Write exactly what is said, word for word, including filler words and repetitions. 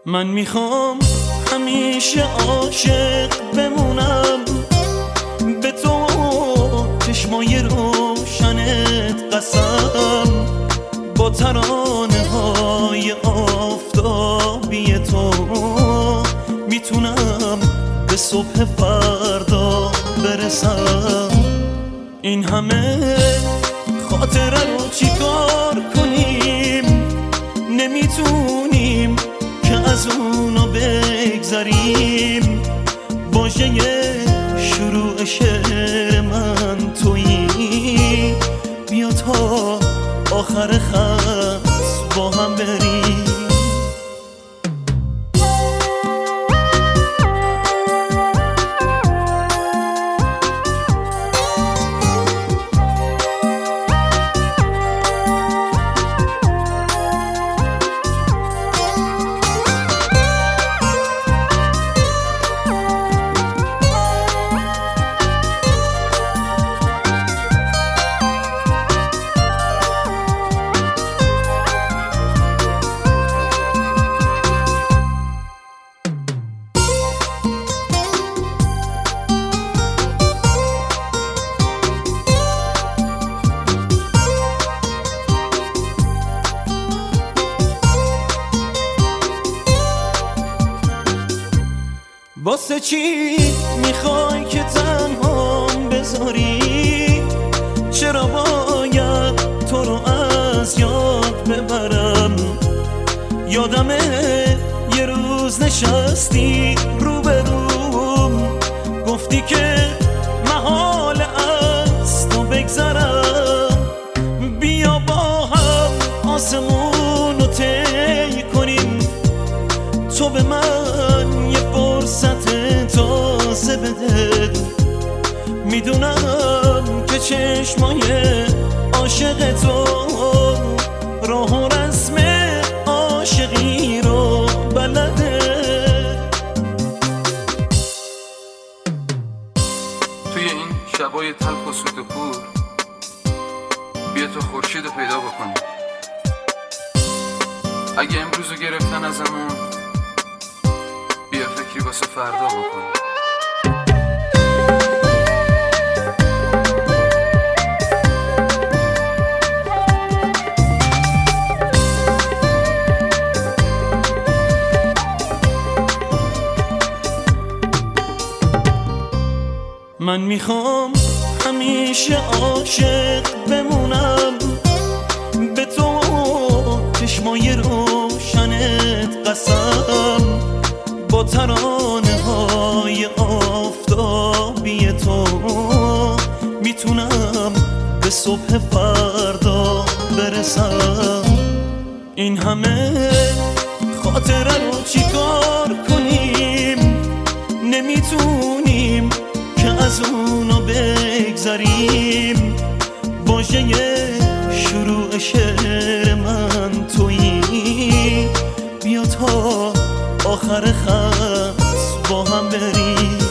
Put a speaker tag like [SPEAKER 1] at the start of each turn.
[SPEAKER 1] من میخوام همیشه عاشق بمونم به تو، چشمای روشنت قسم، با ترانه های آفتابی تو میتونم به صبح فردا برسم. این همه خاطره رو چیکار کنیم؟ نمیتونیم که از اونو بگذریم. واژه شروع شعر من تویی، بیا تا آخر خط با هم بریم. واسه چی میخوای که تنهام بذاری؟ چرا باید تو رو از یاد ببرم؟ یادمه یه روز نشستی روبروم، گفتی که محال از تو بگذرم. بیا با هم آسمون رو طی کنیم، تو به من یه فرصت تازه بده. میدونم که چشمای عاشق تو راه و رسم عاشقی رو بلده.
[SPEAKER 2] توی این شبای تلخ و سوت و کور بیا تو خورشید رو پیدا بکنی. اگه امروزو گرفتن ازمون، بیا فکری واسه فردا بکنی.
[SPEAKER 1] من میخوام همیشه عاشق بمونم به تو، چشمای روشنت قسم، با ترانه های آفتابی تو میتونم به صبح فردا برسم. این همه خاطره رو چیکار کنیم؟ نمیتونیم که از اونو بگذریم. واژه شروع شعر من تویی، بیا تا آخر خط با هم بریم.